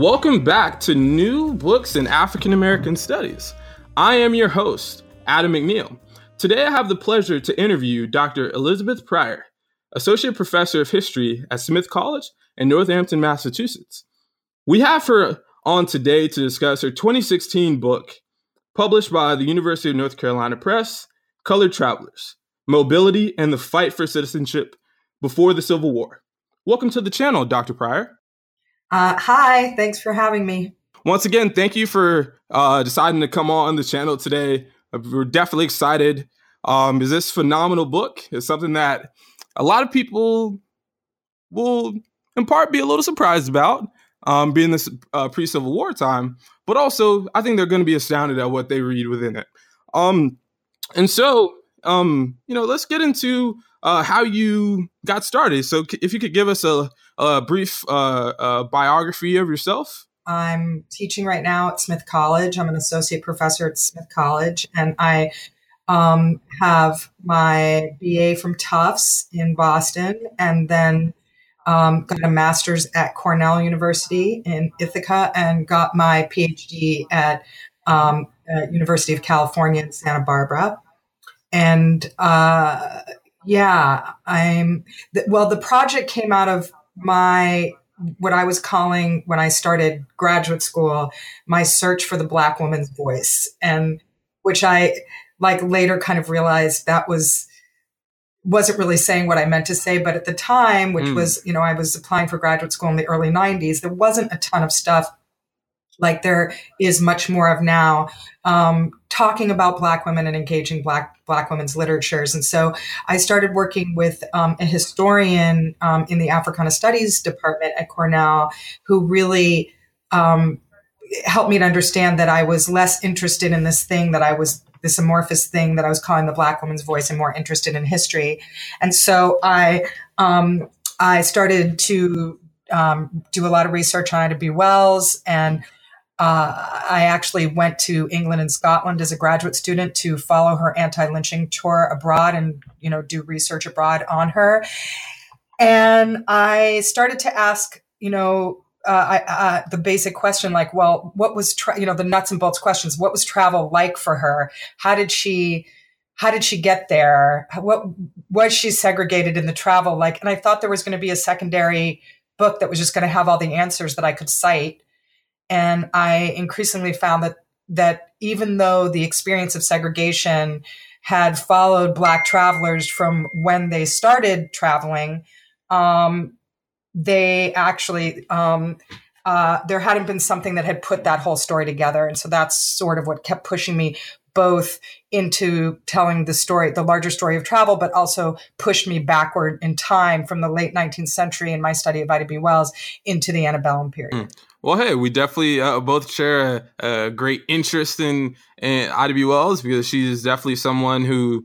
Welcome back to New Books in African American Studies. I am your host, Adam McNeil. Today I have the pleasure to interview Dr. Elizabeth Pryor, Associate Professor of History at Smith College in Northampton, Massachusetts. We have her on today to discuss her 2016 book, published by the University of North Carolina Press, Colored Travelers: Mobility and the Fight for Citizenship Before the Civil War. Welcome to the channel, Dr. Pryor. Hi, thanks for having me. Once again, thank you for deciding to come on the channel today. We're definitely excited. Is this phenomenal book? It's something that a lot of people will, in part, be a little surprised about, being this pre-Civil War time. But also, I think they're going to be astounded at what they read within it. Let's get into how you got started. So if you could give us a brief biography of yourself. I'm teaching right now at Smith College. I'm an associate professor at Smith College, and I have my BA from Tufts in Boston, and then got a master's at Cornell University in Ithaca, and got my PhD at University of California in Santa Barbara. And the project came out of what I was calling, when I started graduate school, my search for the Black woman's voice, and which I later kind of realized that wasn't really saying what I meant to say. But at the time, which was, I was applying for graduate school in the early 90s, there wasn't a ton of stuff like there is much more of now, talking about Black women and engaging Black women's literatures. And so I started working with a historian in the Africana Studies department at Cornell, who really helped me to understand that I was less interested in this amorphous thing that I was calling the Black woman's voice, and more interested in history. And so I started to do a lot of research on Ida B. Wells, and I actually went to England and Scotland as a graduate student to follow her anti-lynching tour abroad and, do research abroad on her. And I started to ask, the basic question, what was, the nuts and bolts questions. What was travel like for her? How did she get there? What was she segregated in the travel like? And I thought there was going to be a secondary book that was just going to have all the answers that I could cite. And I increasingly found that even though the experience of segregation had followed Black travelers from when they started traveling, they actually, there hadn't been something that had put that whole story together. And so that's sort of what kept pushing me both into telling the larger story of travel, but also pushed me backward in time from the late 19th century in my study of Ida B. Wells into the antebellum period. Well, hey, we definitely both share a great interest in Ida B. Wells, because she is definitely someone who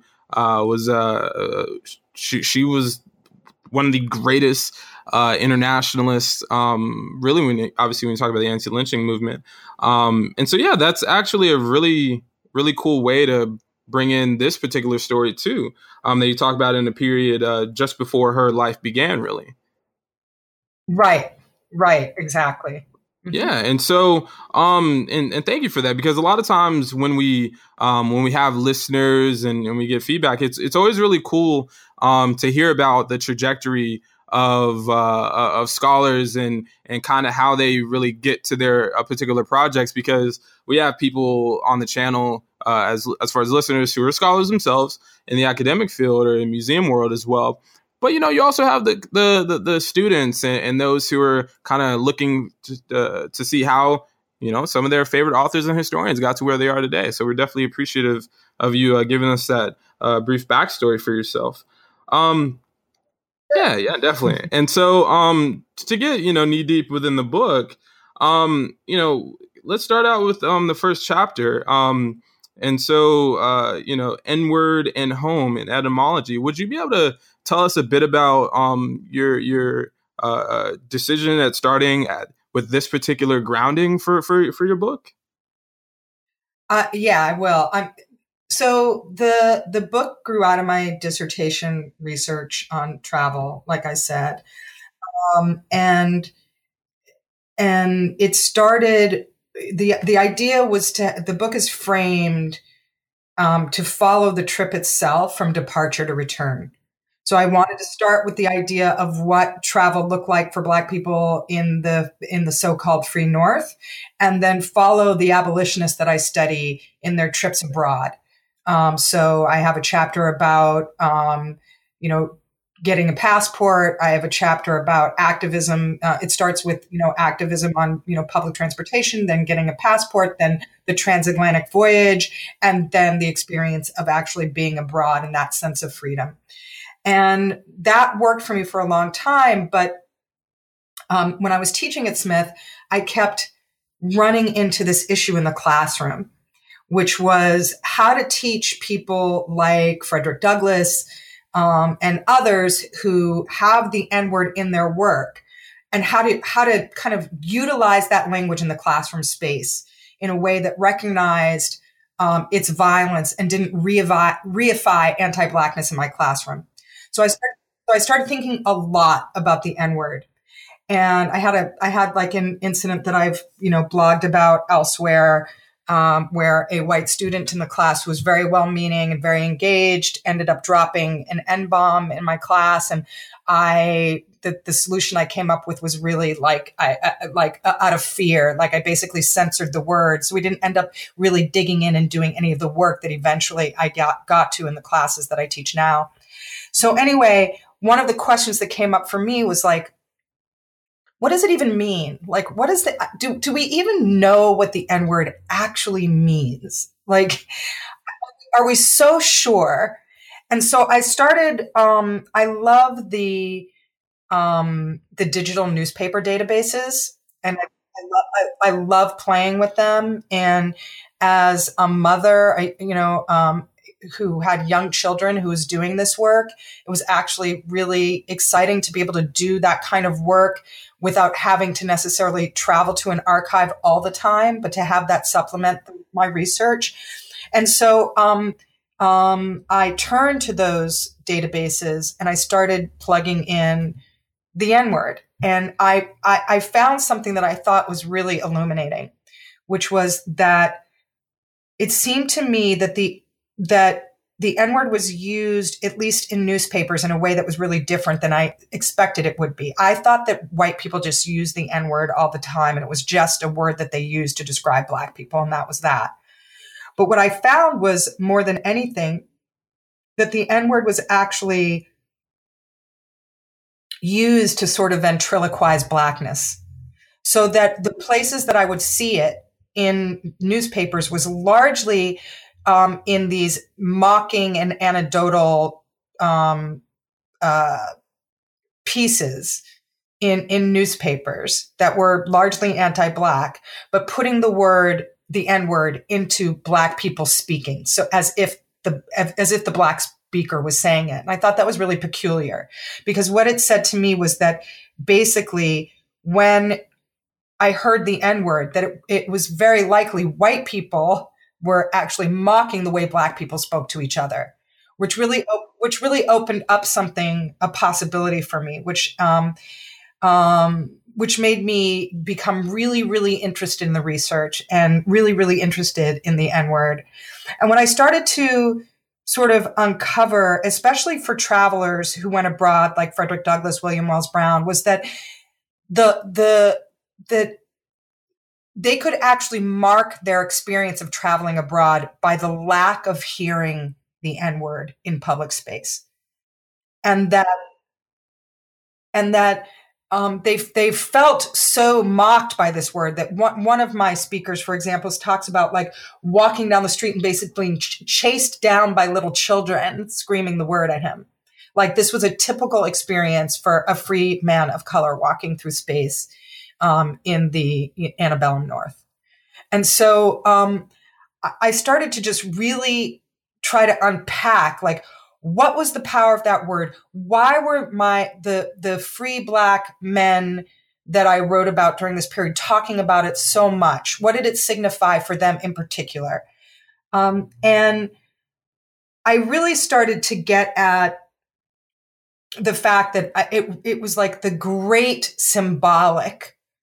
she was one of the greatest internationalists, really, when you talk about the anti-lynching movement. And so, that's actually a really, really cool way to bring in this particular story too, that you talk about in a period just before her life began, really. Right, exactly. Yeah, and so and thank you for that, because a lot of times when we have listeners and we get feedback, it's always really cool to hear about the trajectory of scholars and kind of how they really get to their particular projects, because we have people on the channel as far as listeners who are scholars themselves in the academic field or in museum world as well. But, you also have the students and those who are kind of looking to see how, some of their favorite authors and historians got to where they are today. So we're definitely appreciative of you giving us that brief backstory for yourself. Yeah, definitely. And so to get, knee deep within the book, let's start out with the first chapter. And so, N-word and home and etymology. Would you be able to tell us a bit about your decision at starting with this particular grounding for your book? Yeah, I will. So the book grew out of my dissertation research on travel, like I said, and And it started, the idea was the book is framed to follow the trip itself from departure to return. So I wanted to start with the idea of what travel looked like for Black people in the so-called free North, and then follow the abolitionists that I study in their trips abroad. So I have a chapter about, getting a passport. I have a chapter about activism. It starts with, activism on, public transportation, then getting a passport, then the transatlantic voyage, and then the experience of actually being abroad and that sense of freedom. And that worked for me for a long time. But when I was teaching at Smith, I kept running into this issue in the classroom, which was how to teach people like Frederick Douglass and others who have the N-word in their work, and how to kind of utilize that language in the classroom space in a way that recognized its violence and didn't reify anti-Blackness in my classroom. So I started thinking a lot about the N-word. And I had like an incident that I've, blogged about elsewhere, where a white student in the class who was very well-meaning and very engaged ended up dropping an N-bomb in my class. And the solution I came up with was really like out of fear. Like I basically censored the word. So we didn't end up really digging in and doing any of the work that eventually I got to in the classes that I teach now. So anyway, one of the questions that came up for me was like, what does it even mean? Like, what is do we even know what the N-word actually means? Like, are we so sure? And so I started, I love the digital newspaper databases, and I love playing with them. And as a mother, who had young children who was doing this work, it was actually really exciting to be able to do that kind of work without having to necessarily travel to an archive all the time, but to have that supplement my research. And so I turned to those databases and I started plugging in the N-word. And I found something that I thought was really illuminating, which was that it seemed to me that the N-word was used, at least in newspapers, in a way that was really different than I expected it would be. I thought that white people just used the N-word all the time, and it was just a word that they used to describe Black people, and that was that. But what I found was, more than anything, that the N-word was actually used to sort of ventriloquize Blackness. So that the places that I would see it in newspapers was largely in these mocking and anecdotal pieces in newspapers that were largely anti-Black, but putting the N-word into Black people speaking. So as if the Black speaker was saying it. And I thought that was really peculiar, because what it said to me was that basically when I heard the N-word, that it was very likely white people were actually mocking the way Black people spoke to each other, which really opened up a possibility for me, which made me become really, really interested in the research and really, really interested in the N-word. And when I started to sort of uncover, especially for travelers who went abroad, like Frederick Douglass, William Wells Brown, was that they could actually mark their experience of traveling abroad by the lack of hearing the N-word in public space. And that they felt so mocked by this word that one of my speakers, for example, talks about like walking down the street and basically being chased down by little children screaming the word at him. Like this was a typical experience for a free man of color walking through space in the antebellum North. And so I started to just really try to unpack, like, what was the power of that word? Why were the free Black men that I wrote about during this period talking about it so much? What did it signify for them in particular? And I really started to get at the fact that it was like the great symbolic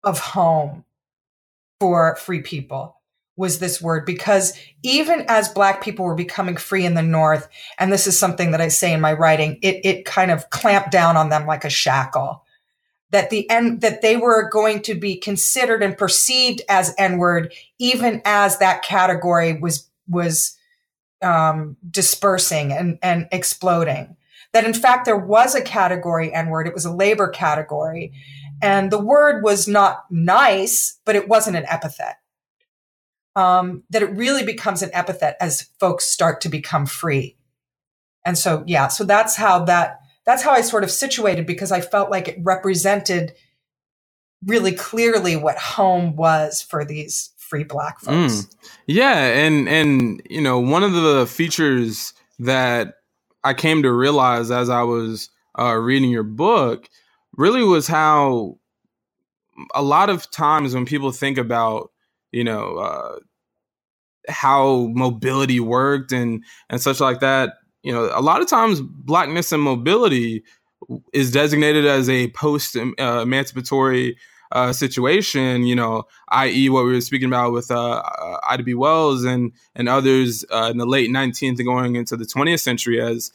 of home for free people was this word, because even as Black people were becoming free in the North, and this is something that I say in my writing, it kind of clamped down on them like a shackle. That that they were going to be considered and perceived as N-word, even as that category was dispersing and exploding. That in fact there was a category N-word. It was a labor category, and the word was not nice, but it wasn't an epithet. That it really becomes an epithet as folks start to become free. And so, yeah, so that's how I sort of situated, because I felt like it represented really clearly what home was for these free Black folks. Yeah. And, you know, one of the features that I came to realize as I was reading your book really was how a lot of times when people think about, you know, how mobility worked and such like that, you know, a lot of times Blackness and mobility is designated as a post emancipatory situation, you know, i.e. what we were speaking about with Ida B. Wells and others in the late 19th and going into the 20th century as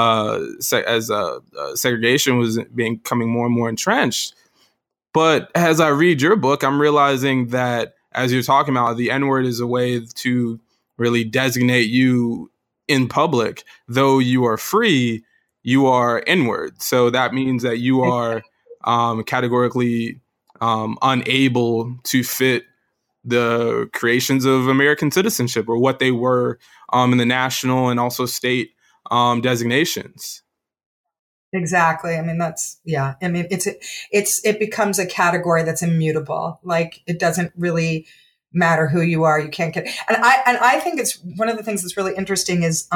segregation was becoming more and more entrenched. But as I read your book, I'm realizing that, as you're talking about, the N-word is a way to really designate you in public. Though you are free, you are N-word. So that means that you are categorically unable to fit the creations of American citizenship, or what they were in the national and also state designations. Exactly. I mean, I mean, it becomes a category that's immutable. Like, it doesn't really matter who you are. You can't get, and I think it's one of the things that's really interesting is,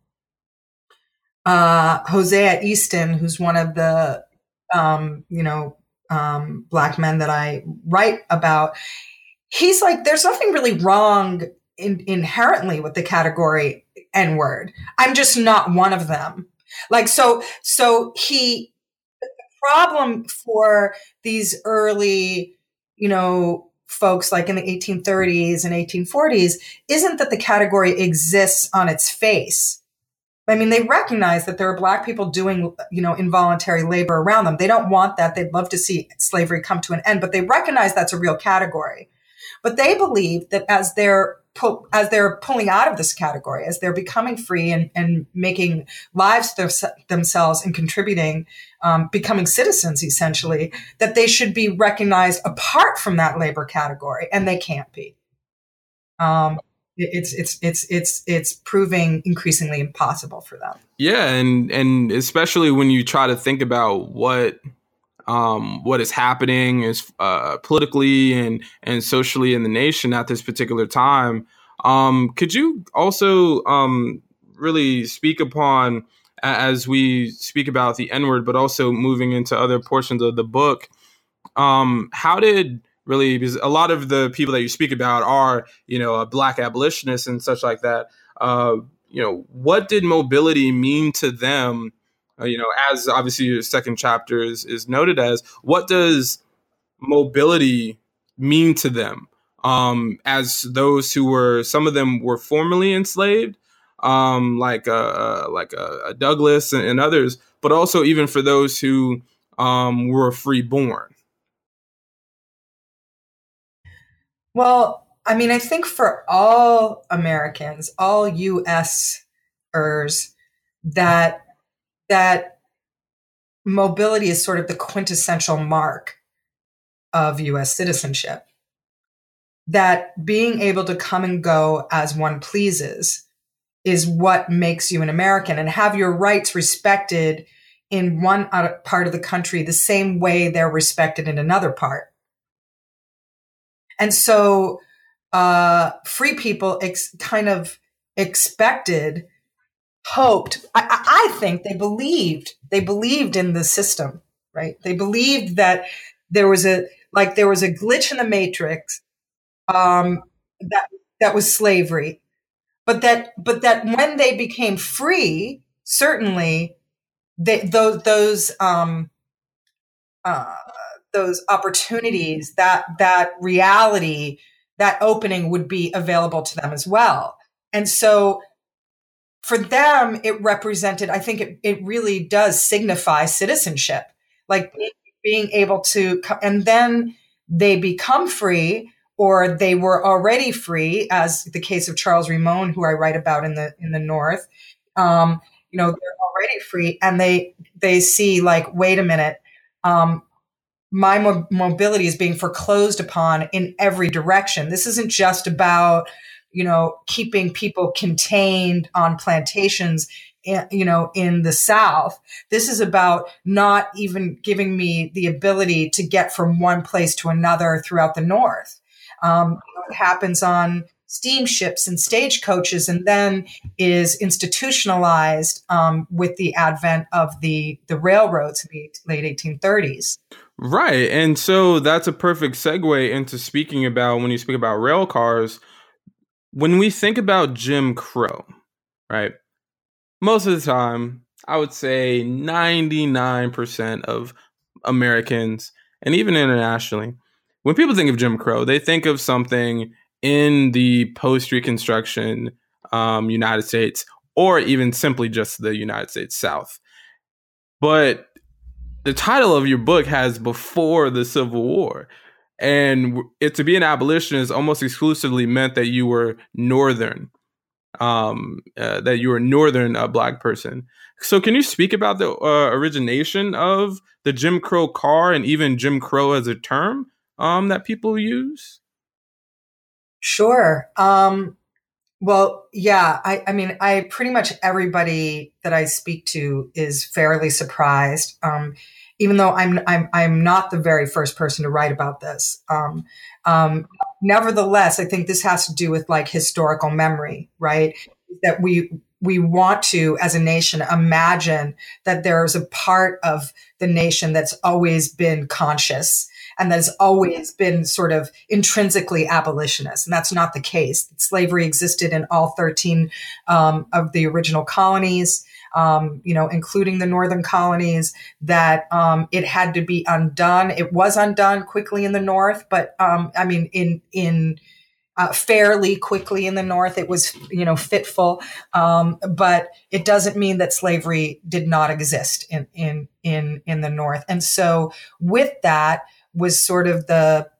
Hosea Easton, who's one of the, Black men that I write about. He's like, there's nothing really wrong inherently with the category N-word. I'm just not one of them. Like, so the problem for these early, folks like in the 1830s and 1840s isn't that the category exists on its face. I mean, they recognize that there are Black people doing, involuntary labor around them. They don't want that. They'd love to see slavery come to an end, but they recognize that's a real category. But they believe that as they're pulling out of this category, as they're becoming free and making lives themselves and contributing, becoming citizens essentially, that they should be recognized apart from that labor category, and they can't be. It's proving increasingly impossible for them. Yeah, and especially when you try to think about what is happening is politically and socially in the nation at this particular time. Could you also really speak upon, as we speak about the N-word, but also moving into other portions of the book, how did really, because a lot of the people that you speak about are, Black abolitionists and such like that, what did mobility mean to them? As obviously your second chapter is noted as, what does mobility mean to them? As those who were, some of them were formerly enslaved, like a Douglass and others, but also even for those who were freeborn. Well, I mean, I think for all Americans, all U.S.ers, that mobility is sort of the quintessential mark of U.S. citizenship. That being able to come and go as one pleases is what makes you an American, and have your rights respected in one part of the country the same way they're respected in another part. And so free people kind of expected, hoped, I think they believed in the system, right? They believed that there was a glitch in the matrix, that was slavery, but that when they became free, certainly those those opportunities, that reality, that opening would be available to them as well. And so for them, it represented, I think it really does signify citizenship, like being able to, and then they become free, or they were already free, as the case of Charles Rimon, who I write about in the North. They're already free, and they see, like, wait a minute, my mobility is being foreclosed upon in every direction. This isn't just about, keeping people contained on plantations, in the South. This is about not even giving me the ability to get from one place to another throughout the North. It happens on steamships and stagecoaches, and then is institutionalized with the advent of the railroads in the late 1830s. Right. And so that's a perfect segue into speaking about, when you speak about rail cars, when we think about Jim Crow, right? Most of the time, I would say 99% of Americans, and even internationally, when people think of Jim Crow, they think of something in the post-Reconstruction United States, or even simply just the United States South. But the title of your book has before the Civil War. And to be an abolitionist almost exclusively meant that you were Northern, Black person. So can you speak about the origination of the Jim Crow car, and even Jim Crow as a term that people use? Sure. Well, yeah, I mean, pretty much everybody that I speak to is fairly surprised. Even though I'm not the very first person to write about this. Nevertheless, I think this has to do with, like, historical memory, right? That we want to, as a nation, imagine that there's a part of the nation that's always been conscious, and that has always been sort of intrinsically abolitionist. And that's not the case. Slavery existed in all 13 of the original colonies, including the northern colonies, that it had to be undone. It was undone quickly in the North, but fairly quickly in the North. It was, fitful, but it doesn't mean that slavery did not exist in the North. And so with that was sort of the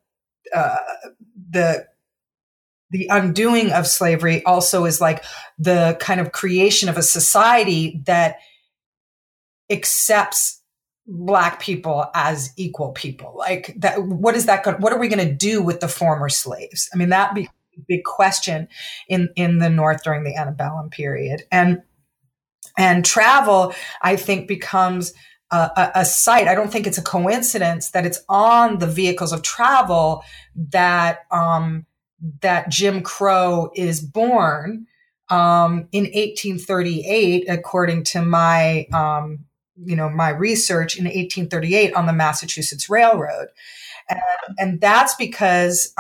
undoing of slavery also is like the kind of creation of a society that accepts Black people as equal people. Like that, what are we going to do with the former slaves? I mean, that be a big question in the North during the antebellum period. And travel, I think, becomes a site. I don't think it's a coincidence that it's on the vehicles of travel that Jim Crow is born in 1838, according to my my research, in 1838 on the Massachusetts Railroad, and that's because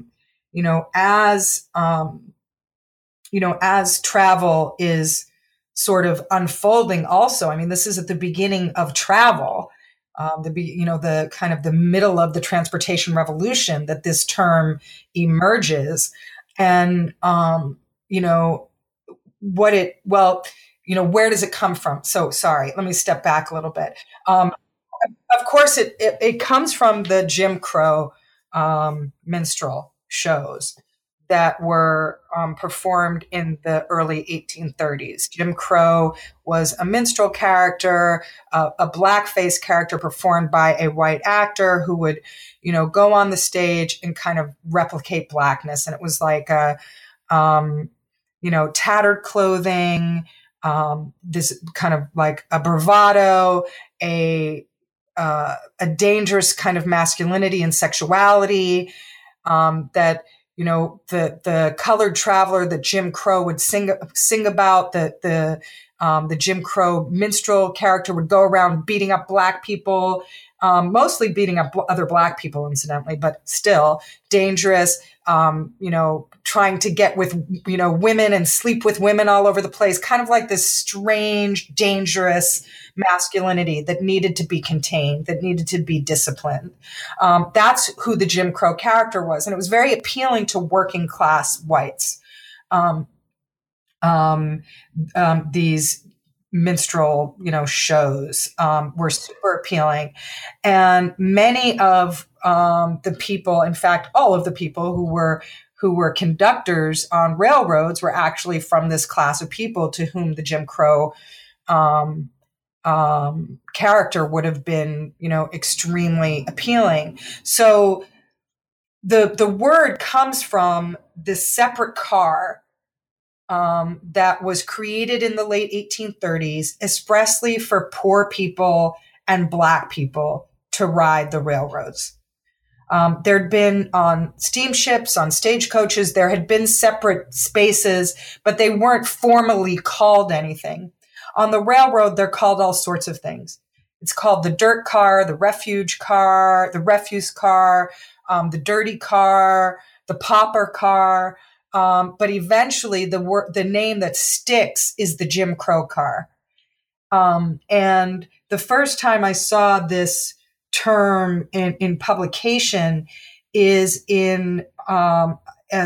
as travel is sort of unfolding also. I mean, this is at the beginning of travel, the kind of the middle of the transportation revolution that this term emerges. And, where does it come from? So sorry, let me step back a little bit. Of course, it comes from the Jim Crow minstrel shows that were performed in the early 1830s. Jim Crow was a minstrel character, a blackface character performed by a white actor who would, go on the stage and kind of replicate Blackness. And it was like tattered clothing, this kind of like a bravado, a dangerous kind of masculinity and sexuality, that the colored traveler that Jim Crow would sing about, the The Jim Crow minstrel character would go around beating up Black people, mostly beating up other Black people, incidentally, but still dangerous, trying to get with, women and sleep with women all over the place, kind of like this strange, dangerous masculinity that needed to be contained, that needed to be disciplined. That's who the Jim Crow character was. And it was very appealing to working class whites. These minstrel, shows were super appealing. And many of the people, in fact, all of the people who were conductors on railroads were actually from this class of people to whom the Jim Crow character would have been, extremely appealing. So the word comes from this separate car that was created in the late 1830s expressly for poor people and Black people to ride the railroads. There'd been on steamships, on stagecoaches, there had been separate spaces, but they weren't formally called anything. On the railroad, they're called all sorts of things. It's called the dirt car, the refuge car, the refuse car, the dirty car, the pauper car. But eventually the name that sticks is the Jim Crow car. And the first time I saw this term in publication is in a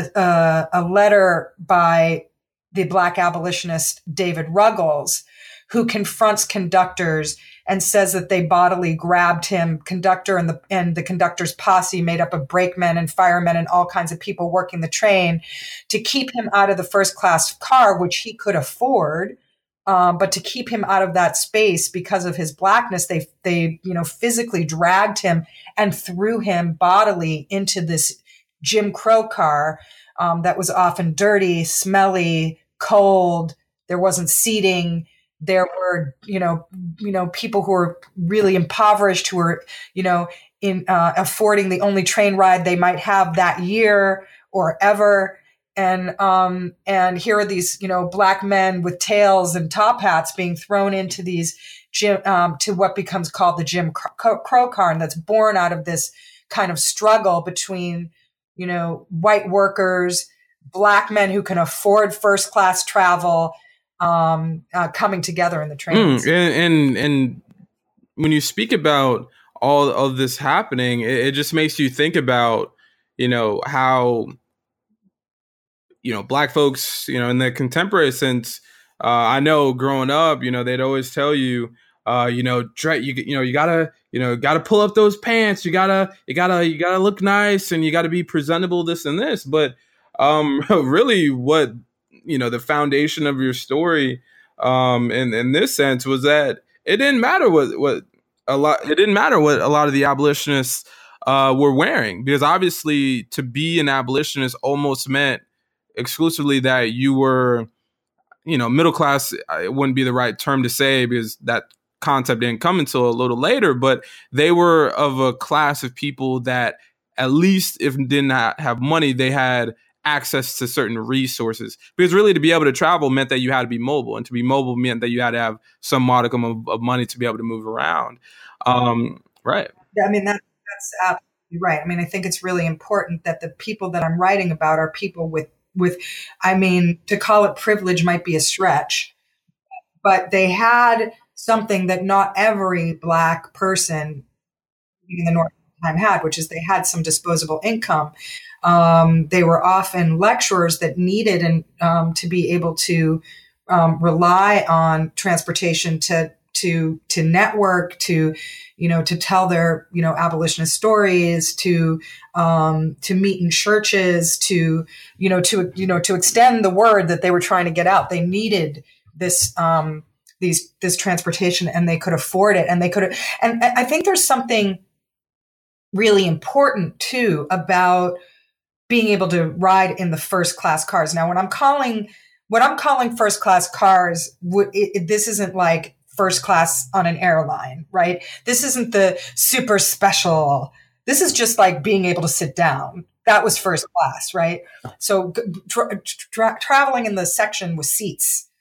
letter by the Black abolitionist David Ruggles, who confronts conductors and says that they bodily grabbed him, conductor and the conductor's posse made up of brakemen and firemen and all kinds of people working the train to keep him out of the first class car, which he could afford. But to keep him out of that space because of his Blackness, they physically dragged him and threw him bodily into this Jim Crow car that was often dirty, smelly, cold. There wasn't seating. There were, people who were really impoverished, who were, in affording the only train ride they might have that year or ever. And here are these, Black men with tails and top hats being thrown into these to what becomes called the Jim Crow car. And that's born out of this kind of struggle between, white workers, Black men who can afford first class travel, coming together in the trains. And when you speak about all of this happening, it just makes you think about, how, Black folks, in the contemporary sense, I know growing up, they'd always tell you, you gotta pull up those pants. You gotta look nice and you gotta be presentable, this and this. But really what, the foundation of your story, in this sense, was that it didn't matter what a lot of the abolitionists were wearing, because obviously to be an abolitionist almost meant exclusively that you were, middle class. It wouldn't be the right term to say because that concept didn't come until a little later, but they were of a class of people that, at least if did not have money, they had access to certain resources, because really to be able to travel meant that you had to be mobile, and to be mobile meant that you had to have some modicum of money to be able to move around. Right. I mean, that's absolutely right. I mean, I think it's really important that the people that I'm writing about are people with, to call it privilege might be a stretch, but they had something that not every Black person in the North time had, which is they had some disposable income. They were often lecturers that needed to be able to rely on transportation to network, to tell their abolitionist stories, to meet in churches, to extend the word that they were trying to get out. They needed this this transportation, and they could afford it, and and I think there's something really important too about being able to ride in the first class cars. Now, what I'm calling first class cars, this isn't like first class on an airline, right? This isn't the super special. This is just like being able to sit down. That was first class, right? So traveling in the section with seats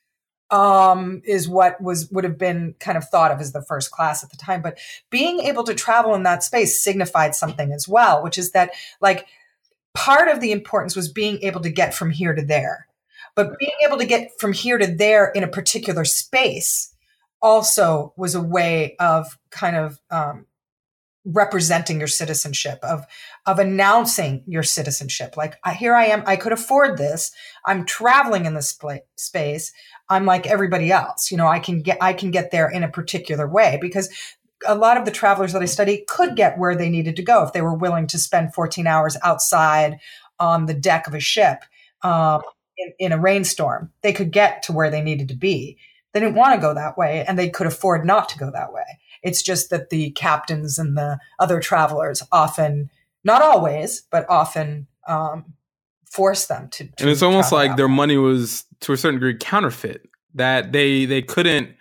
is what would have been kind of thought of as the first class at the time. But being able to travel in that space signified something as well, which is that like part of the importance was being able to get from here to there. But being able to get from here to there in a particular space also was a way of kind of representing your citizenship, of announcing your citizenship. Like, here I am, I could afford this. I'm traveling in this space. I'm like everybody else. I can get there in a particular way, because a lot of the travelers that I study could get where they needed to go if they were willing to spend 14 hours outside on the deck of a ship in a rainstorm. They could get to where they needed to be. They didn't want to go that way, and they could afford not to go that way. It's just that the captains and the other travelers often, not always, but often force them to and it's almost like their money was, to a certain degree, counterfeit. That they couldn't,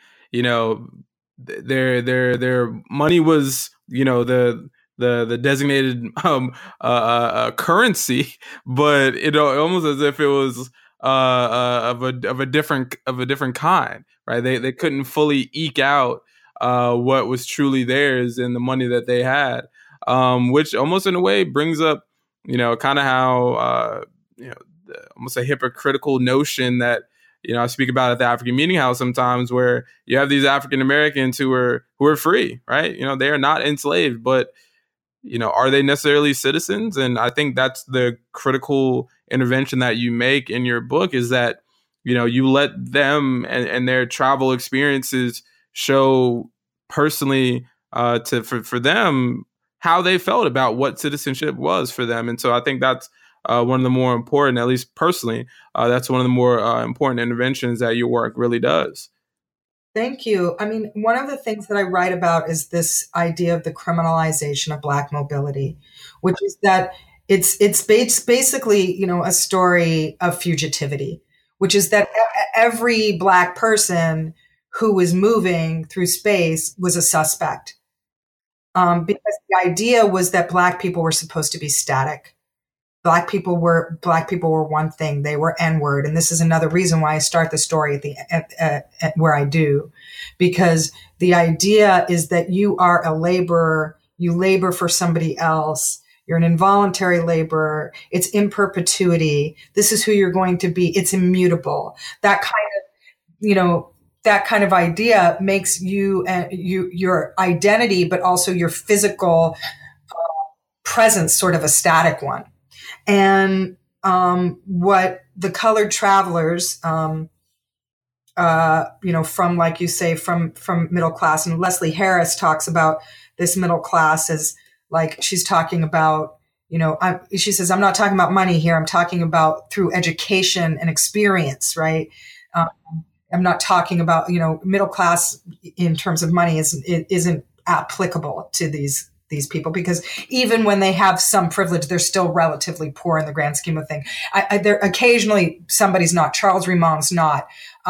their money was, the designated currency, but almost as if it was of a different kind, right? They couldn't fully eke out what was truly theirs and the money that they had, which almost in a way brings up, kind of how almost a hypocritical notion that I speak about at the African Meeting House sometimes, where you have these African Americans who are free, right? They are not enslaved, but are they necessarily citizens? And I think that's the critical intervention that you make in your book, is that you let them and their travel experiences show personally for them how they felt about what citizenship was for them. And so I think that's one of the more important, at least personally, that's one of the more important interventions that your work really does. Thank you. I mean, one of the things that I write about is this idea of the criminalization of Black mobility, which is that it's basically, a story of fugitivity, which is that every Black person who was moving through space was a suspect. Because the idea was that Black people were supposed to be static. Black people were one thing. They were N-word. And this is another reason why I start the story at where I do, because the idea is that you are a laborer. You labor for somebody else. You're an involuntary laborer. It's in perpetuity. This is who you're going to be. It's immutable. That kind of idea makes you your identity, but also your physical presence sort of a static one. And what the colored travelers, from, like you say, from middle class, and Leslie Harris talks about this middle class as like, she's talking about, she says, I'm not talking about money here. I'm talking about through education and experience, right? I'm not talking about, middle class in terms of money isn't applicable to these people, because even when they have some privilege, they're still relatively poor in the grand scheme of things. Occasionally somebody's not. Charles Rimon's not.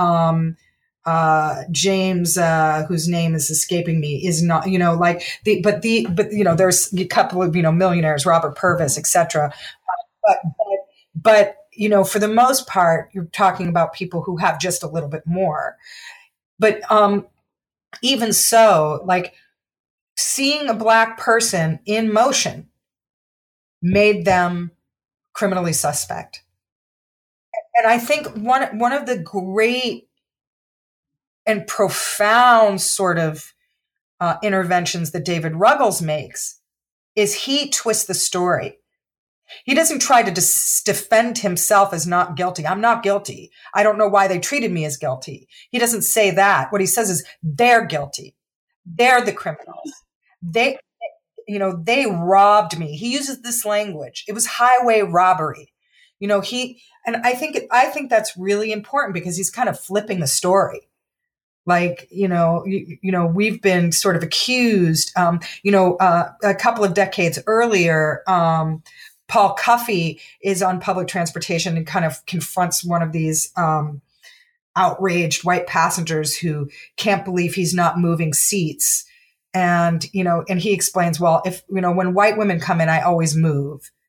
James, whose name is escaping me, is not. But there's a couple of millionaires, Robert Purvis, etc. But for the most part, you're talking about people who have just a little bit more. But even so, like, seeing a Black person in motion made them criminally suspect. And I think one of the great and profound sort of interventions that David Ruggles makes is he twists the story. He doesn't try to defend himself as not guilty. I'm not guilty. I don't know why they treated me as guilty. He doesn't say that. What he says is they're guilty. They're the criminals. They robbed me. He uses this language. It was highway robbery. And I think that's really important, because he's kind of flipping the story. Like, we've been sort of accused, a couple of decades earlier, Paul Cuffey is on public transportation and kind of confronts one of these, outraged white passengers who can't believe he's not moving seats. And he explains, well, if, when white women come in, I always move.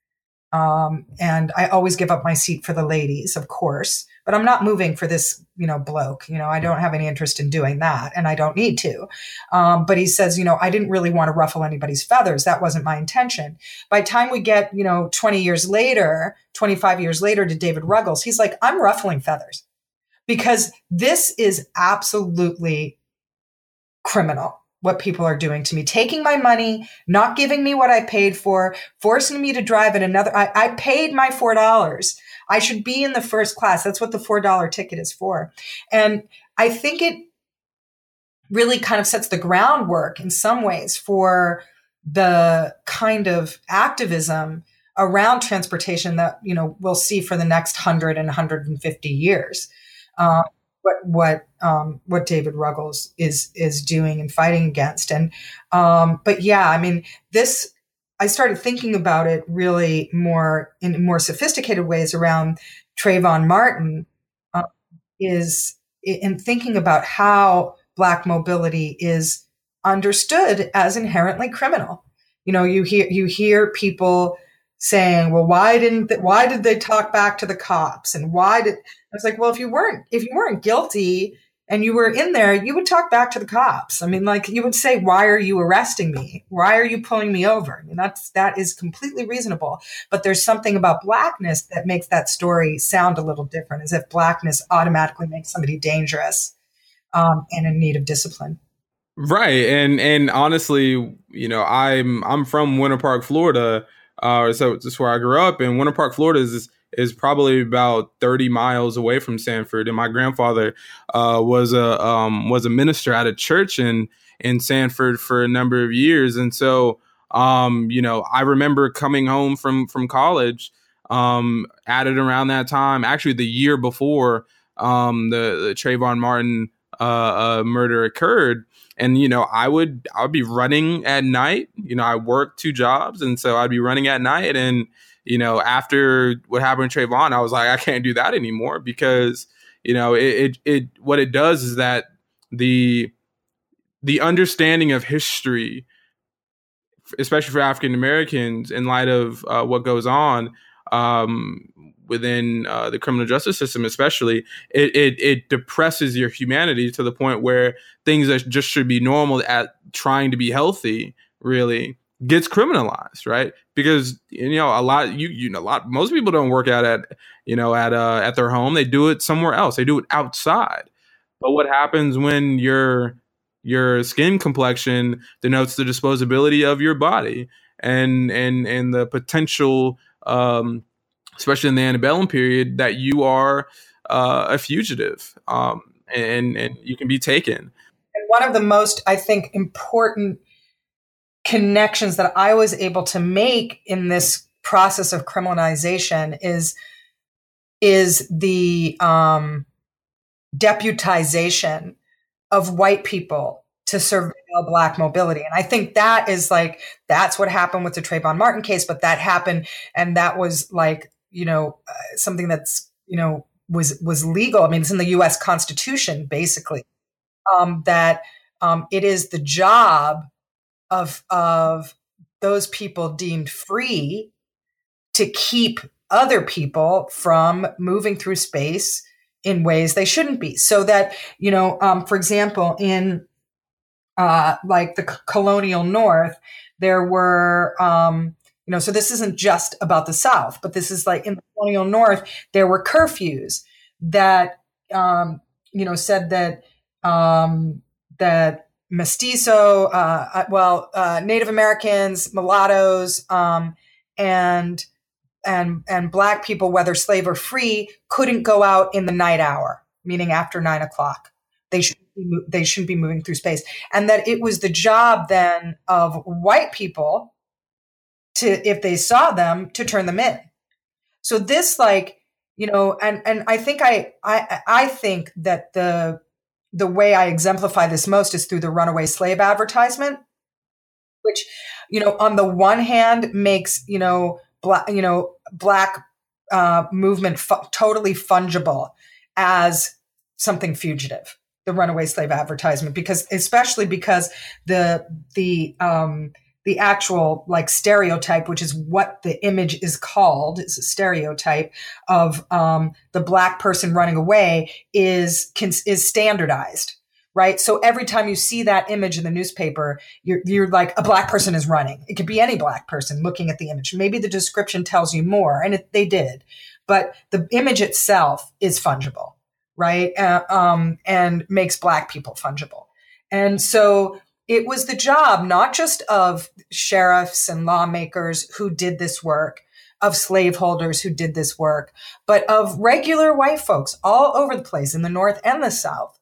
And I always give up my seat for the ladies, of course, but I'm not moving for this, bloke. I don't have any interest in doing that, and I don't need to. But he says, I didn't really want to ruffle anybody's feathers. That wasn't my intention. By the time we get, 20 years later, 25 years later to David Ruggles, he's like, I'm ruffling feathers because this is absolutely criminal. What people are doing to me, taking my money, not giving me what I paid for, forcing me to drive in another. I paid my $4. I should be in the first class. That's what the $4 ticket is for. And I think it really kind of sets the groundwork in some ways for the kind of activism around transportation that, we'll see for the next 100 and 150 years. What David Ruggles is doing and fighting against. And, but yeah, I mean, I started thinking about it really in more sophisticated ways around Trayvon Martin, is in thinking about how Black mobility is understood as inherently criminal. You hear people saying, well, why did they talk back to the cops? And I was like, well, if you weren't guilty and you were in there, you would talk back to the cops. I mean, like you would say, why are you arresting me? Why are you pulling me over? I mean, that is completely reasonable. But there's something about Blackness that makes that story sound a little different, as if Blackness automatically makes somebody dangerous, and in need of discipline. Right. And honestly, I'm from Winter Park, Florida. So that's where I grew up, and Winter Park, Florida is probably about 30 miles away from Sanford. And my grandfather was a minister at a church in Sanford for a number of years. And so, I remember coming home from college at it around that time, actually the year before the Trayvon Martin murder occurred. And, I would be running at night. I worked 2 jobs. And so I'd be running at night. And, after what happened to Trayvon, I was like, I can't do that anymore because, what it does is that the understanding of history, especially for African Americans, in light of what goes on within the criminal justice system, especially, it depresses your humanity to the point where things that just should be normal at trying to be healthy really gets criminalized, right? Because most people don't work out at their home. They do it somewhere else. They do it outside. But what happens when your skin complexion denotes the disposability of your body and the potential, especially in the antebellum period, that you are a fugitive, and you can be taken. And one of the most, I think, important connections that I was able to make in this process of criminalization is the deputization of white people to surveil Black mobility. And I think that's what happened with the Trayvon Martin case, but that happened, and that was something that's, was legal. I mean, it's in the U.S. Constitution, basically, that it is the job of those people deemed free to keep other people from moving through space in ways they shouldn't be. So that, for example, in the colonial North, there were, so this isn't just about the South, but this is like in the colonial North, there were curfews that, said that, that mestizo, Native Americans, mulattoes, and Black people, whether slave or free, couldn't go out in the night hour, meaning after 9 o'clock. They shouldn't be moving through space. And that it was the job then of white people to, if they saw them, to turn them in. So this, and I think I think that the way I exemplify this most is through the runaway slave advertisement, which, on the one hand makes, Black movement totally fungible as something fugitive, the runaway slave advertisement, especially because the the actual like stereotype, which is what the image is called, it's a stereotype of the Black person running away is standardized, right? So every time you see that image in the newspaper, you're like, a Black person is running. It could be any Black person looking at the image. Maybe the description tells you more, and they did, but the image itself is fungible, right? And makes Black people fungible. And so it was the job not just of sheriffs and lawmakers who did this work, of slaveholders who did this work, but of regular white folks all over the place in the North and the South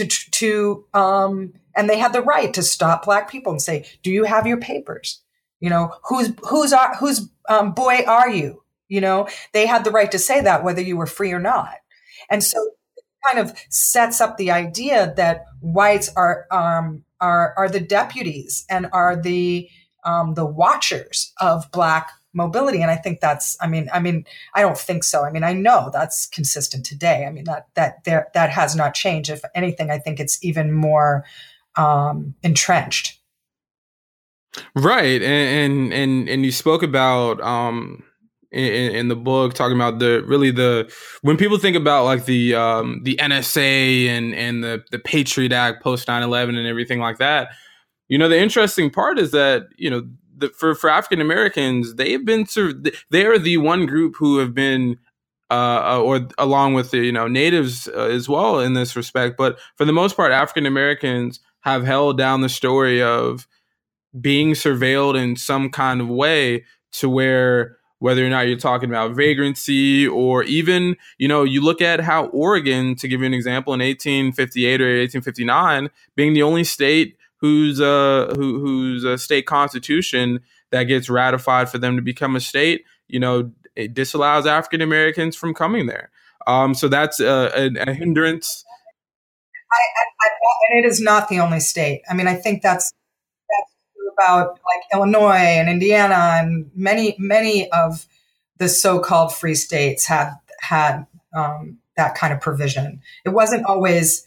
and they had the right to stop Black people and say, do you have your papers? You know, whose boy are you? You know, they had the right to say that whether you were free or not. And so it kind of sets up the idea that whites are the deputies and are the watchers of Black mobility. And I think that's, I don't think so. I know that's consistent today. That has not changed. If anything, I think it's even more entrenched. Right. And you spoke about, in the book, talking about when people think about like the NSA and the Patriot Act post 9/11 and everything like that, you know, the interesting part is that, you know, for African Americans, they are the one group who have been, or along with the, you know, natives as well in this respect. But for the most part, African Americans have held down the story of being surveilled in some kind of way, to where, whether or not you're talking about vagrancy, or even, you know, you look at how Oregon, to give you an example, in 1858 or 1859, being the only state whose state constitution that gets ratified for them to become a state, you know, it disallows African Americans from coming there. So that's a hindrance. And it is not the only state. I think that's true about like Illinois and Indiana, and many of the so-called free states had that kind of provision. It wasn't always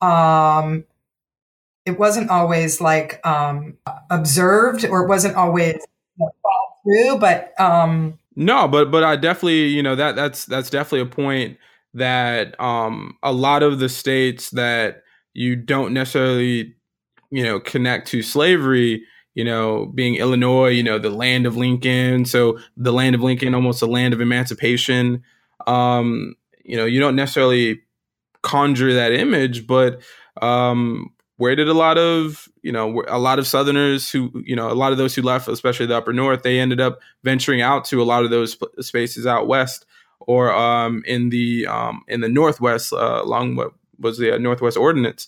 like observed, or it wasn't always thought through, but no, but I definitely, you know, that's definitely a point that a lot of the states that you don't necessarily, you know, connect to slavery, you know, being Illinois, you know, the land of Lincoln, so the land of Lincoln, almost a land of emancipation. You know, you don't necessarily conjure that image, but where did a lot of Southerners who, you know, a lot of those who left, especially the upper North, they ended up venturing out to a lot of those spaces out west, or in the Northwest, along what was the Northwest Ordinance.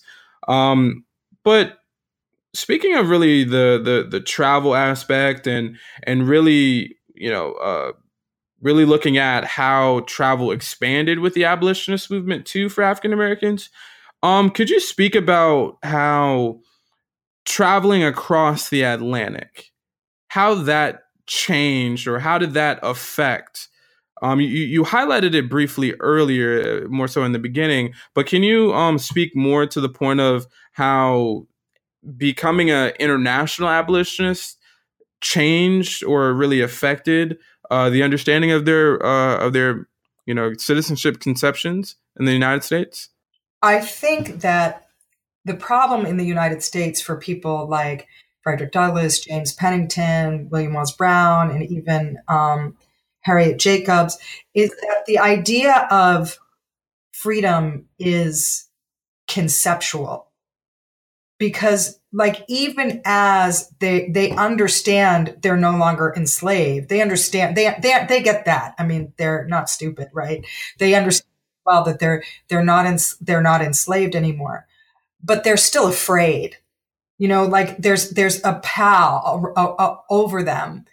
But speaking of really the travel aspect and really, you know, really looking at how travel expanded with the abolitionist movement too for African Americans, could you speak about how traveling across the Atlantic, how that changed, or how did that affect? You highlighted it briefly earlier, more so in the beginning, but can you speak more to the point of how becoming an international abolitionist changed or really affected the understanding of their you know, citizenship conceptions in the United States? I think that the problem in the United States for people like Frederick Douglass, James Pennington, William Wells Brown, and even Harriet Jacobs is that the idea of freedom is conceptual. Because like, even as they understand they're no longer enslaved, they understand, they get that. They're not stupid, right? They understand well that they're not enslaved anymore, but they're still afraid. You know, like there's a pall over them,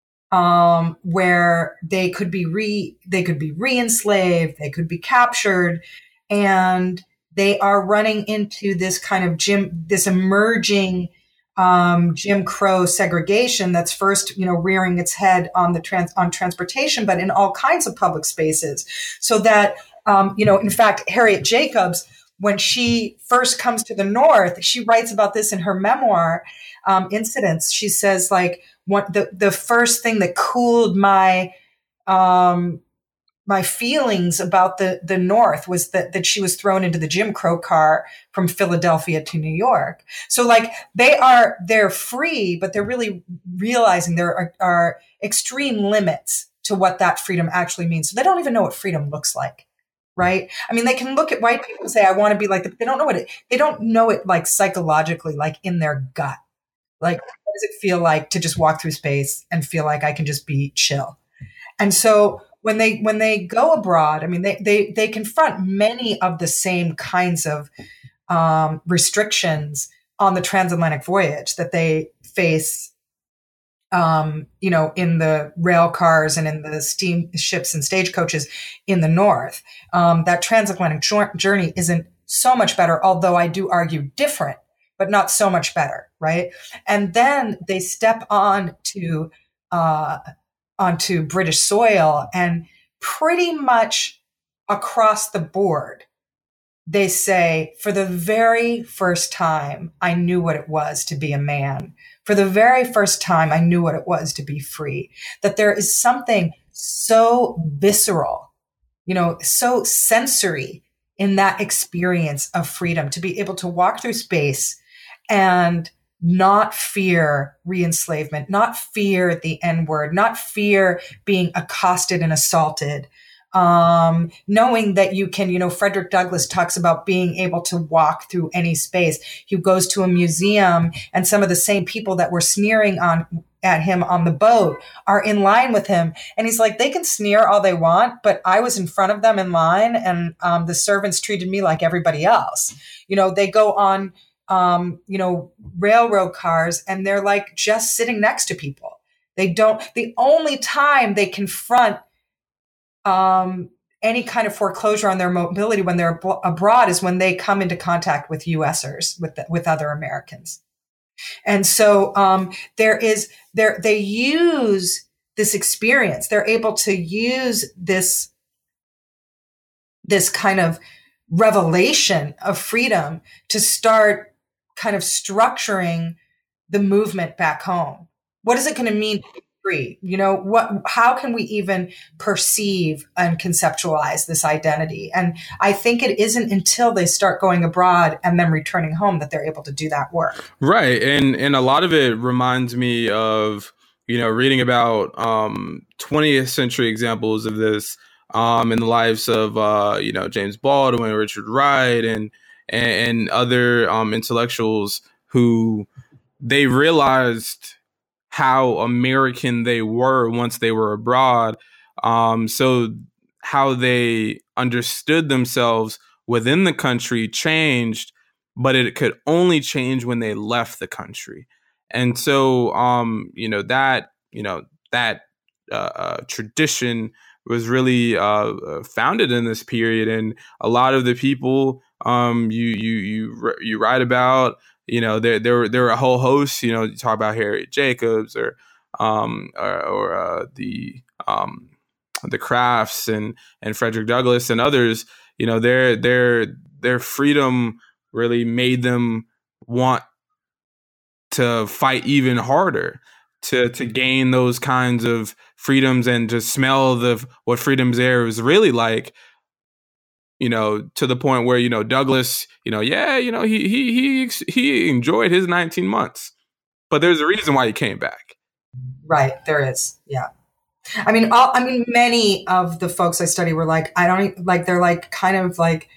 where they could be re-enslaved, they could be captured, and they are running into this kind of this emerging Jim Crow segregation that's first, you know, rearing its head on transportation, but in all kinds of public spaces. So that, you know, in fact, Harriet Jacobs when she first comes to the North, she writes about this in her memoir, Incidents. She says, like, the first thing that cooled my my feelings about the North was that she was thrown into the Jim Crow car from Philadelphia to New York. So, like, they're free, but they're really realizing there are extreme limits to what that freedom actually means. So they don't even know what freedom looks like, right? I mean, they can look at white people and say, I want to be like them. They don't know they don't know it, like, psychologically, like in their gut. Like, what does it feel like to just walk through space and feel like I can just be chill? And so when they go abroad, I mean, they confront many of the same kinds of restrictions on the transatlantic voyage that they face, in the rail cars and in the steamships and stagecoaches in the North. That transatlantic journey isn't so much better, although I do argue different, but not so much better, right? And then they step on to onto British soil, and pretty much across the board, they say, for the very first time, I knew what it was to be a man. For the very first time, I knew what it was to be free. That there is something so visceral, so sensory in that experience of freedom, to be able to walk through space and not fear re-enslavement, not fear the N-word, not fear being accosted and assaulted, knowing that you can, Frederick Douglass talks about being able to walk through any space. He goes to a museum, and some of the same people that were sneering at him on the boat are in line with him. And he's like, they can sneer all they want, but I was in front of them in line, and the servants treated me like everybody else. They go on railroad cars, and they're like just sitting next to people. The only time they confront any kind of foreclosure on their mobility when they're abroad is when they come into contact with USers, with other Americans. And so they use this experience. They're able to use this kind of revelation of freedom to start kind of structuring the movement back home. What is it going to mean to be free? How can we even perceive and conceptualize this identity? And I think it isn't until they start going abroad and then returning home that they're able to do that work. Right. And a lot of it reminds me of, reading about 20th century examples of this in the lives of, James Baldwin, Richard Wright, and other intellectuals who they realized how American they were once they were abroad. So how they understood themselves within the country changed, but it could only change when they left the country. And so, that tradition was really founded in this period, and a lot of the people you write about, there were a whole host. You talk about Harriet Jacobs or the Crafts and Frederick Douglass and others. Their freedom really made them want to fight even harder to gain those kinds of freedoms and to smell what freedom's air was really like, to the point where, Douglass, he enjoyed his 19 months, but there's a reason why he came back. Right. There is. Yeah. I mean, many of the folks I study were like, they're like, kind of like,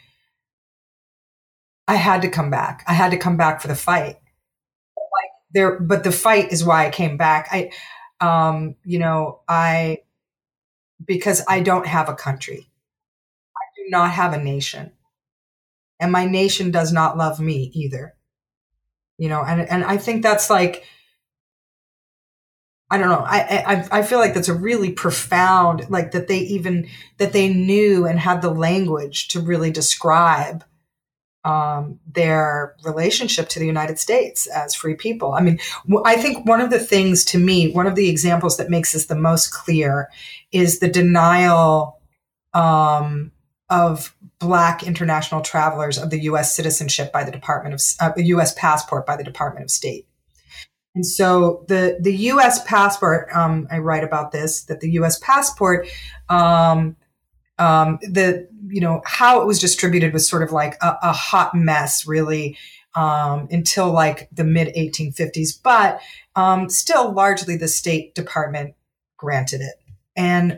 I had to come back. I had to come back for the fight. But the fight is why I came back. Because I don't have a country. I do not have a nation. And my nation does not love me either. And I think that's like, I don't know. I feel like that's a really profound, like that they knew and had the language to really describe their relationship to the United States as free people. I mean, I think one of the things, to me, one of the examples that makes this the most clear is the denial of Black international travelers of the U.S. citizenship by the Department of U.S. passport by the Department of State. And so the U.S. passport, I write about this, that the U.S. passport, how it was distributed was sort of like a hot mess, really, until like the mid 1850s. But still, largely the State Department granted it. And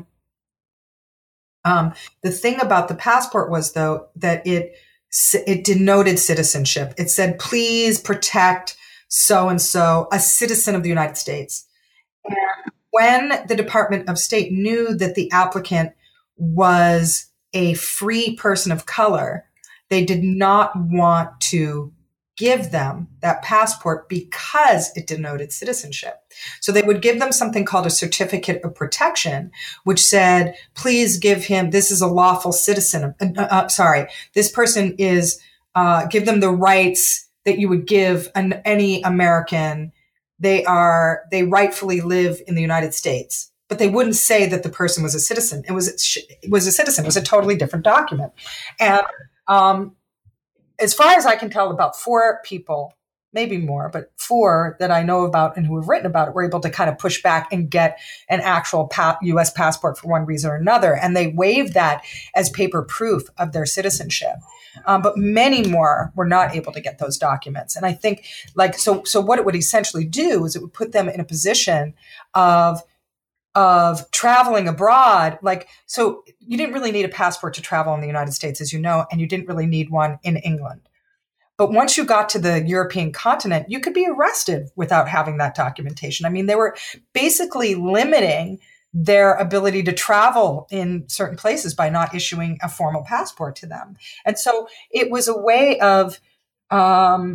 the thing about the passport was, though, that it denoted citizenship. It said, please protect so-and-so, a citizen of the United States. And when the Department of State knew that the applicant was a free person of color, they did not want to give them that passport because it denoted citizenship. So they would give them something called a certificate of protection, which said, please give him, this is a lawful citizen. This person is, give them the rights that you would give any American. They rightfully live in the United States, but they wouldn't say that the person was a citizen. It was a citizen. It was a totally different document. And, as far as I can tell, about 4 people, maybe more, but 4 that I know about and who have written about it were able to kind of push back and get an actual U.S. passport for one reason or another. And they waived that as paper proof of their citizenship. But many more were not able to get those documents. And I think so what it would essentially do is it would put them in a position of traveling abroad. So you didn't really need a passport to travel in the United States, as you know, and you didn't really need one in England. But once you got to the European continent, you could be arrested without having that documentation. I mean, they were basically limiting their ability to travel in certain places by not issuing a formal passport to them. And so it was a way of kind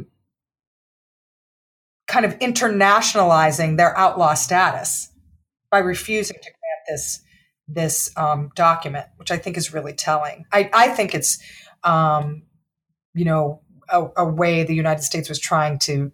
of internationalizing their outlaw status by refusing to grant this document, which I think is really telling. I think it's a way the United States was trying to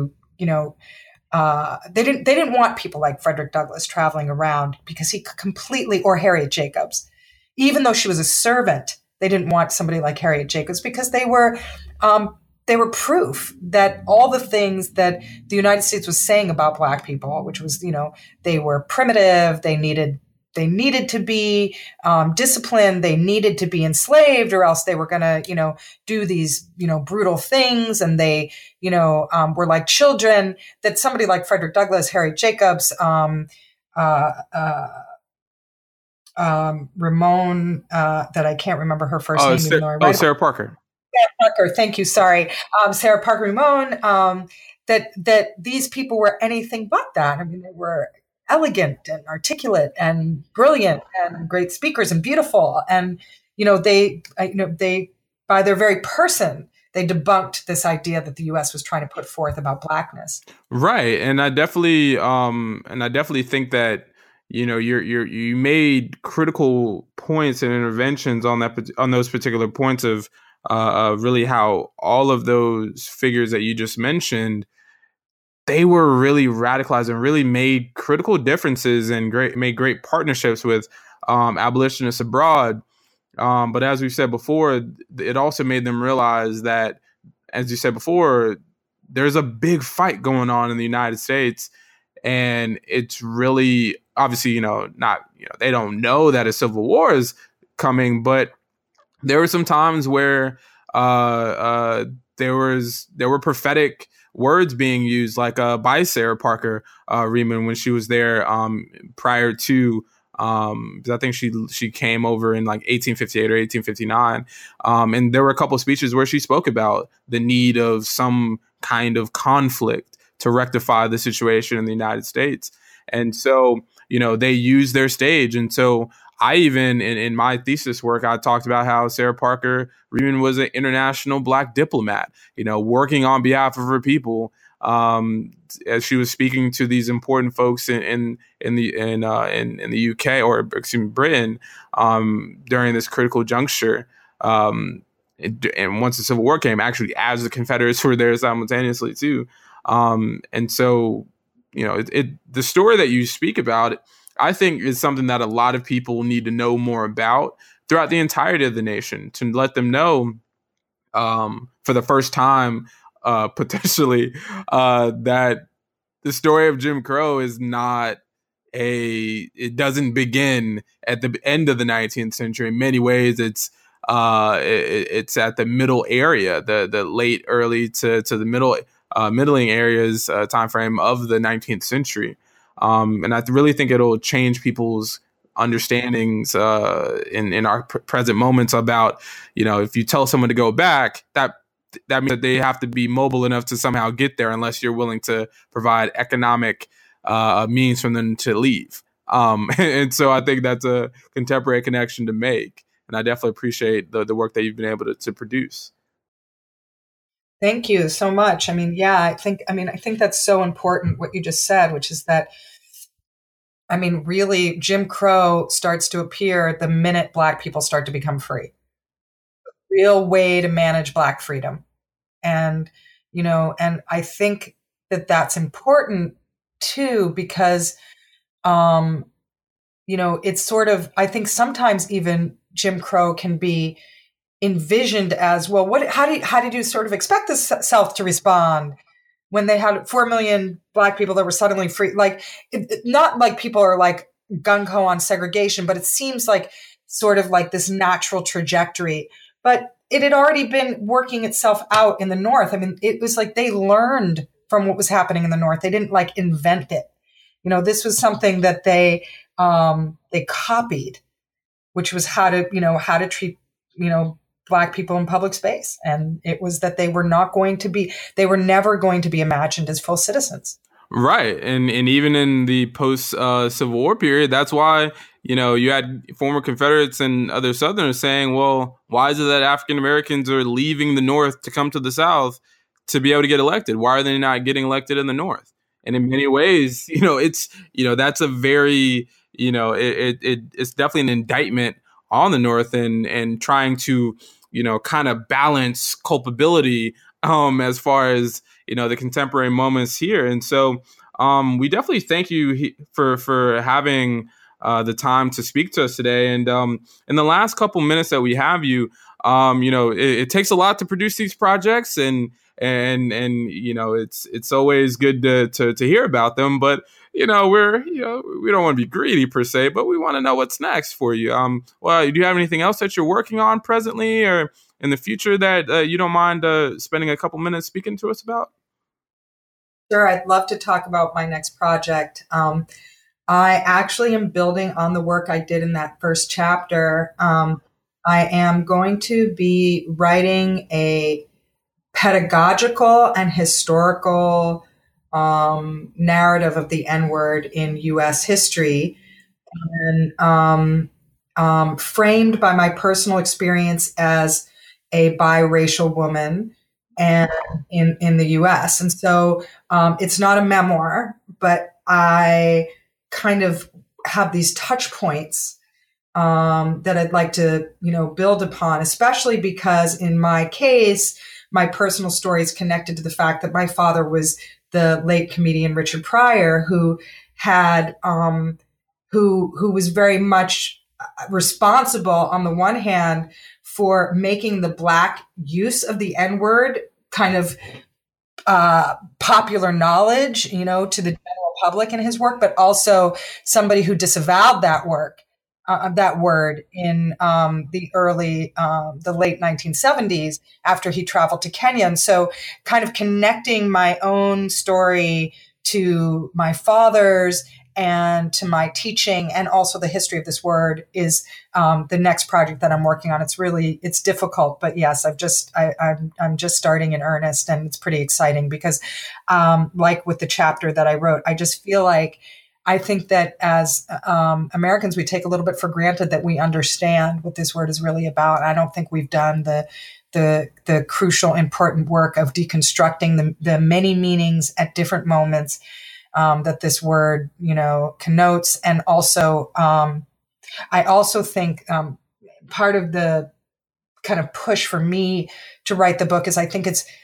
they didn't want people like Frederick Douglass traveling around because he completely, or Harriet Jacobs, even though she was a servant, they didn't want somebody like Harriet Jacobs because they were proof that all the things that the United States was saying about Black people, which was, they were primitive, they needed to be disciplined, they needed to be enslaved, or else they were going to, do these, brutal things, and they, were like children. That somebody like Frederick Douglass, Harriet Jacobs, Ramon, that I can't remember her first name. Sarah Parker. Sarah Parker, thank you. Sorry, Sarah Parker Ramon. That these people were anything but that. I mean, they were elegant and articulate and brilliant and great speakers and beautiful. And they by their very person, they debunked this idea that the U.S. was trying to put forth about Blackness. Right, and I definitely think that you made critical points and interventions on those particular points of really how all of those figures that you just mentioned, they were really radicalized and really made critical differences and made great partnerships with abolitionists abroad. But as we said before, it also made them realize that, as you said before, there's a big fight going on in the United States, and it's really obviously, they don't know that a civil war is coming, but there were some times where there were prophetic words being used, like by Sarah Parker Remond when she was there prior to. I think she came over in like 1858 or 1859, and there were a couple of speeches where she spoke about the need of some kind of conflict to rectify the situation in the United States. And so, they used their stage. And so I even, in my thesis work, I talked about how Sarah Parker Remond was an international Black diplomat, working on behalf of her people, as she was speaking to these important folks in the UK, or excuse me, Britain, during this critical juncture. And once the Civil War came, actually, as the Confederates were there simultaneously too. And so, the story that you speak about, I think, is something that a lot of people need to know more about, throughout the entirety of the nation, to let them know for the first time, potentially, that the story of Jim Crow is not it doesn't begin at the end of the 19th century. In many ways, it's at the middle area, the late, early to the middling areas time frame of the 19th century. And I really think it'll change people's understandings in our present moments about, if you tell someone to go back, that means that they have to be mobile enough to somehow get there, unless you're willing to provide economic means for them to leave. And so I think that's a contemporary connection to make. And I definitely appreciate the work that you've been able to produce. Thank you so much. I think that's so important what you just said, which is that, really, Jim Crow starts to appear the minute Black people start to become free. Real way to manage Black freedom. And, and I think that that's important too, because, it's sort of, I think sometimes even Jim Crow can be envisioned as, well, how did you sort of expect the South to respond when they had 4 million Black people that were suddenly free? Like, not like people are like gung-ho on segregation, but it seems like sort of like this natural trajectory. But it had already been working itself out in the North. It was like they learned from what was happening in the North. They didn't like invent it. This was something that they copied, which was how to treat, Black people in public space. And it was that they were never going to be imagined as full citizens. Right. And even in the post Civil War period, that's why, you had former Confederates and other Southerners saying, well, why is it that African Americans are leaving the North to come to the South to be able to get elected? Why are they not getting elected in the North? And in many ways, that's a very, it's definitely an indictment on the North and trying to, kind of balance culpability as far as, the contemporary moments here. And so we definitely thank you for having the time to speak to us today. And in the last couple minutes that we have you, it takes a lot to produce these projects, and it's always good to hear about them. But we don't want to be greedy per se, but we want to know what's next for you. Well, do you have anything else that you're working on presently or in the future that you don't mind spending a couple minutes speaking to us about? Sure, I'd love to talk about my next project. I actually am building on the work I did in that first chapter. I am going to be writing a pedagogical and historical narrative of the N-word in U.S. history, and framed by my personal experience as a biracial woman and in the U.S. And so it's not a memoir, but I kind of have these touch points that I'd like to, build upon, especially because in my case, my personal story is connected to the fact that my father was the late comedian Richard Pryor, who had, who was very much responsible on the one hand for making the Black use of the N-word kind of popular knowledge, to the general public in his work, but also somebody who disavowed that word in the late 1970s after he traveled to Kenya. And so kind of connecting my own story to my father's and to my teaching and also the history of this word is the next project that I'm working on. It's difficult, but yes, I'm just starting in earnest, and it's pretty exciting because like with the chapter that I wrote, I just feel like I think that as Americans, we take a little bit for granted that we understand what this word is really about. I don't think we've done the crucial, important work of deconstructing the many meanings at different moments that this word, connotes. And also, I also think part of the kind of push for me to write the book is I think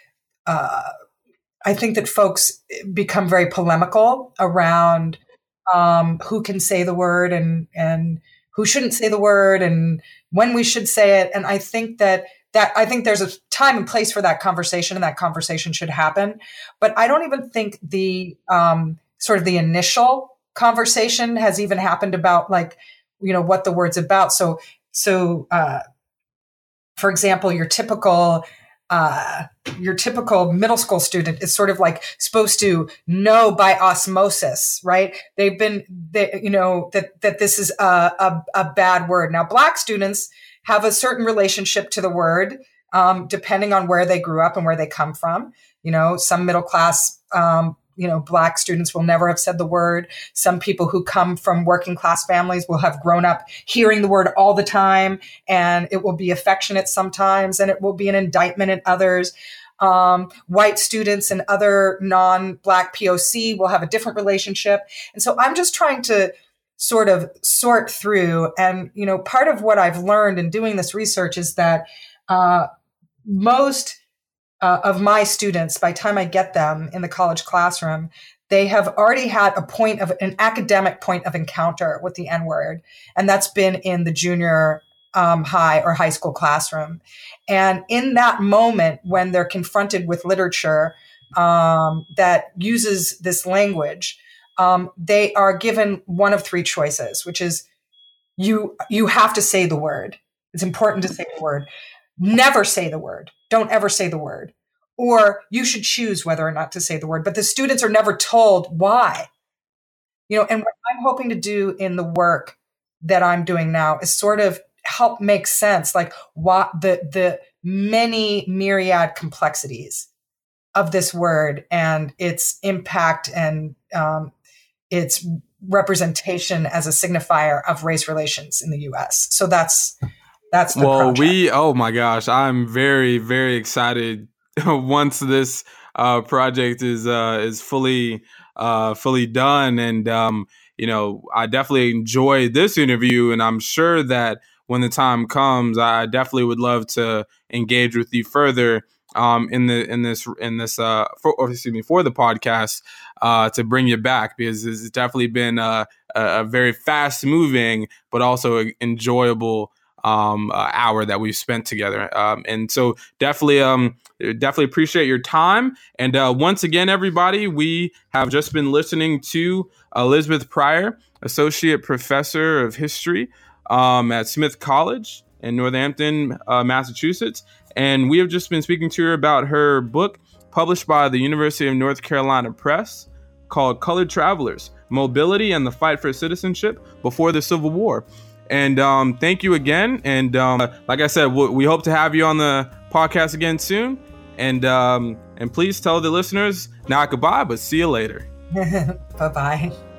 that folks become very polemical around who can say the word and who shouldn't say the word and when we should say it. And I think that I think there's a time and place for that conversation, and that conversation should happen. But I don't even think the sort of the initial conversation has even happened about like, what the word's about. So for example, your typical middle school student is sort of like supposed to know by osmosis, right? That this is a bad word. Now, Black students have a certain relationship to the word, depending on where they grew up and where they come from. Some middle class, Black students will never have said the word. Some people who come from working class families will have grown up hearing the word all the time, and it will be affectionate sometimes, and it will be an indictment in others. White students and other non-Black POC will have a different relationship. And so I'm just trying to sort of sort through. And, part of what I've learned in doing this research is that most of my students, by the time I get them in the college classroom, they have already had an academic point of encounter with the N-word. And that's been in the junior high or high school classroom. And in that moment, when they're confronted with literature that uses this language, they are given one of three choices, which is you have to say the word. It's important to say the word. Never say the word. Don't ever say the word. Or you should choose whether or not to say the word. But the students are never told why. And what I'm hoping to do in the work that I'm doing now is sort of help make sense, like what the many myriad complexities of this word and its impact and its representation as a signifier of race relations in the U.S. So that's the project. Oh my gosh, I'm very, very excited once this project is fully done. And I definitely enjoyed this interview, and I'm sure that when the time comes, I definitely would love to engage with you further for the podcast to bring you back, because it's definitely been a very fast moving but also enjoyable hour that we've spent together. And so definitely appreciate your time. And once again, everybody, we have just been listening to Elizabeth Pryor, Associate Professor of History at Smith College in Northampton, Massachusetts. And we have just been speaking to her about her book published by the University of North Carolina Press called Colored Travelers: Mobility and the Fight for Citizenship Before the Civil War. And thank you again. And like I said, we hope to have you on the podcast again soon. And please tell the listeners not goodbye, but see you later. Bye-bye.